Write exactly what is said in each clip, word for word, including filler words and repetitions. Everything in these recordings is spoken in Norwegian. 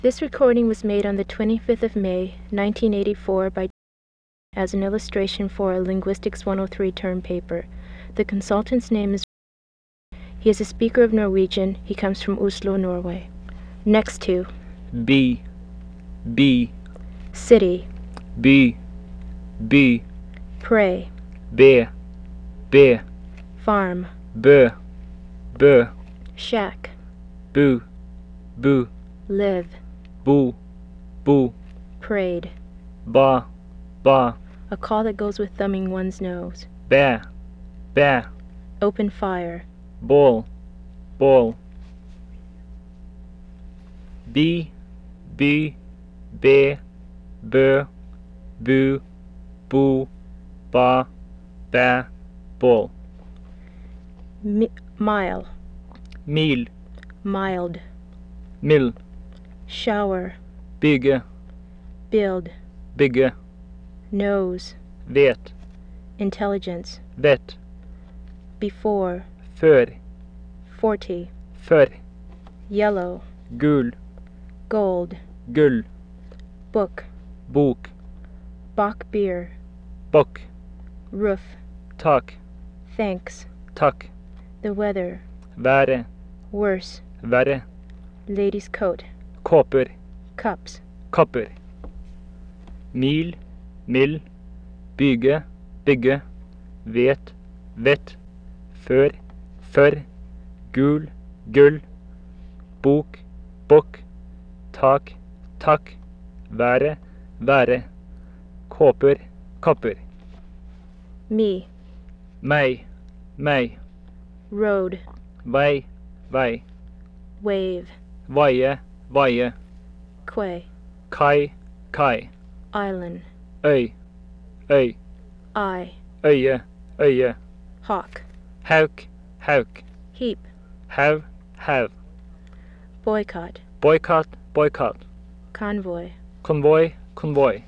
This recording was made on the twenty-fifth of May, nineteen eighty-four by as an illustration for a Linguistics one oh three term paper. The consultant's name is He is a speaker of Norwegian. He comes from Oslo, Norway. Next to B, B, city, by, by, pray, be, be, farm, bø, bø, shack, bu, bu, live, bo, bo, prayed, ba, ba, a call that goes with thumbing one's nose, bæ, bæ, open fire, bål, bål, bi, by, be, bø, bu, bo, ba, bæ, bål, Mi- mile, mil, mild, mild, shower, bygge, build, bygge, nose, vet, intelligence, vet, before, før, forty, før, yellow, gul, gold, gull, book, bok, Bach beer, bokk, roof, tak, thanks, takk, the weather, være, worse, være, lady's coat, kåper, cups, kapper, mil, mild, bygge, bygge, vet, vett, før, før, gul, gull, bok, bokk, tak, takk, være, være, kåper, kapper, me, meg, meg, road, vei, vei, wave, vaie, vaie, quay, kai, kai, island, øy, øy, eye, øye, øye, hawk, hauk, hauk, heap, hav, hav, boycott, boykott, boykott, convoy, konvoi, konvoi,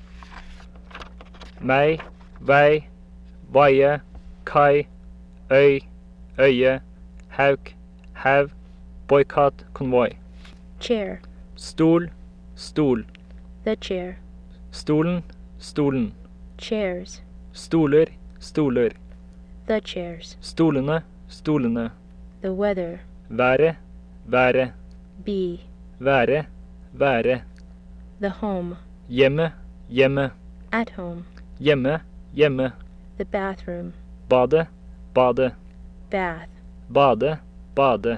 meg, vei, vaie, kai, øy, øye, hauk, hav, boykott, konvoi, chair, stol, stol, the chair, stolen, stolen, chairs, stoler, stoler, the chairs, stolene, stolene, the weather, være, være, be, være, være, the home, hjemme, hjemme, at home, hjemme, hjemme, the bathroom, bade, bade, bath, bade, bade,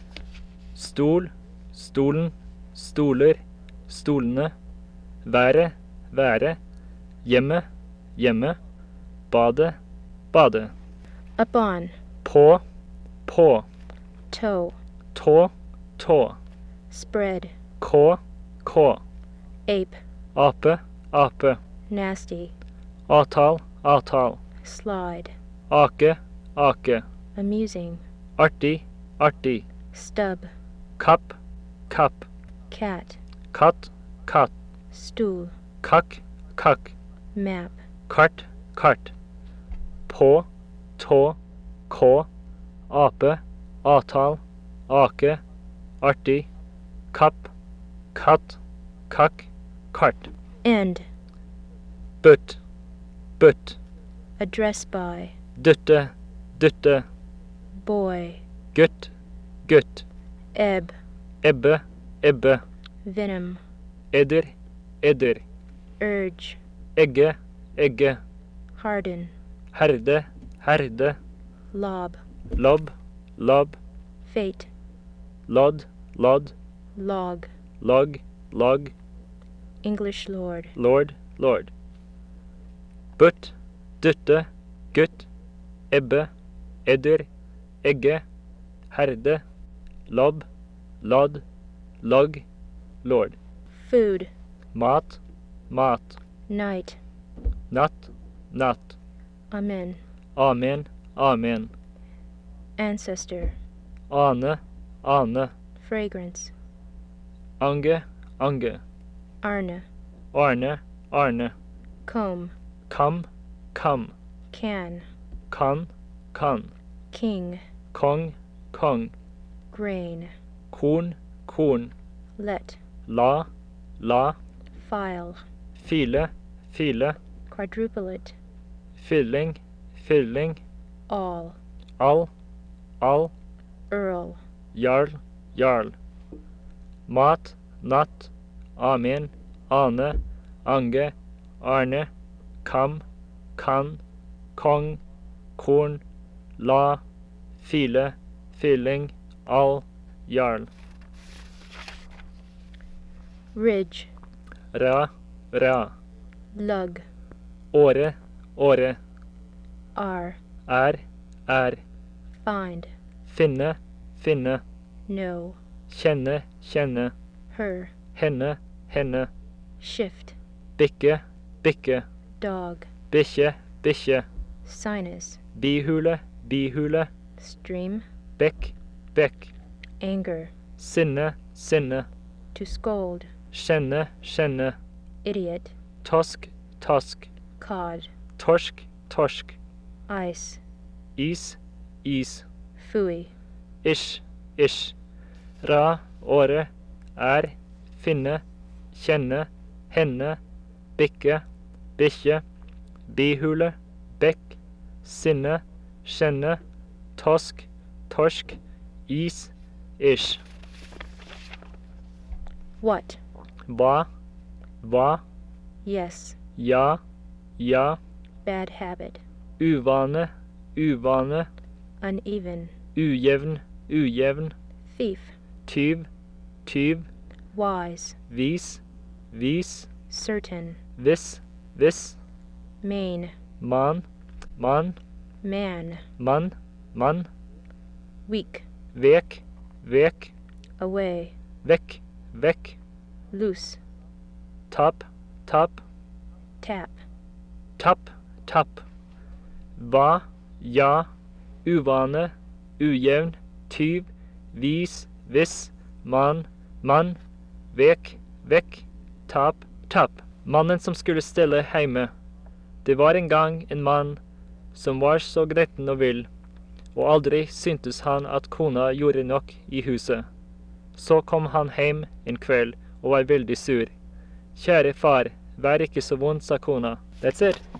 stol, stolen, stoler, stolene, være, være, hjemme, hjemme, bade, bade, upon, på, på, toe, tå, tå, spread, kå, kå, ape, ape, ape, nasty, avtal, avtal, slide, ake, ake, amusing, artig, artig, stub, kapp, kapp, cat, katt, katt, stool, kakk, kakk, map, kart, kart, på, tå, kå, ape, avtal, ake, artig, kapp, katt, kakk, kart, end, butt, butt, address by, dytte, dytte, boy, gutt, gutt, ebb, ebbe, ebbe, venom, edder, edder, urge, egge, egge, harden, herde, herde, lob, lobb, lobb, fate, lodd, lodd, log, log, log, English lord, lord, lord, butt, dytte, gutt, ebbe, edder, egge, herde, lobb, lodd, log, lord, food, mat, mat, night, natt, natt, amen, amen, amen, ancestor, ane, ane, fragrance, ange, ange, arne, arne, arne, comb, kam, kam, can, kan, kan, king, kong, kong, grain, korn, korn, let, la, la, file, file, file, quadruplet, fylling, fylling, all, all, all, earl, jarl, jarl, mat, natt, amen, ane, ange, arne, kam, kan, kong, korn, la, file, fylling, all, jarl, ridge, ra, ra, lug, åre, åre, are, er, er, find, finne, finne, know, kjenne, kjenne, her, henne, henne, shift, bikke, bikke, dog, bikkje, bikkje, sinus, bihule, bihule, stream, bekk, bekk, anger, sinne, sinne, to scold, skjenne, skjenne, idiot, tosk, tosk, cod, torsk, torsk, ice, is, is, fooey, ish, ish, ra, åre, er, finne, kjenne, henne, bikke, bikkje, bihule, bekk, sinne, skjenne, tosk, torsk, is, ish, what, hva, hva, yes, ja, ja, bad habit, uvane, uvane, uneven, ujevn, ujevn, thief, tyv, tyv, wise, vis, vis, certain, viss, viss, main, man, man, man, mann, mann, weak, vek, vek, away, vekk, vekk, loose, tapp, tapp, tap, tapp, tapp, hva, ja, uvane, ujevn, tyv, vis, viss, mann, mann, vek, vekk, tap, tapp. Mannen som skulle stille heime. Det var en gang en mann som var så gretten og vill, og aldri syntes han at kona gjorde nok i huset. Så kom han hjem en kveld og var veldig sur. Kjære far, vær ikke så vond, sa kona. That's it.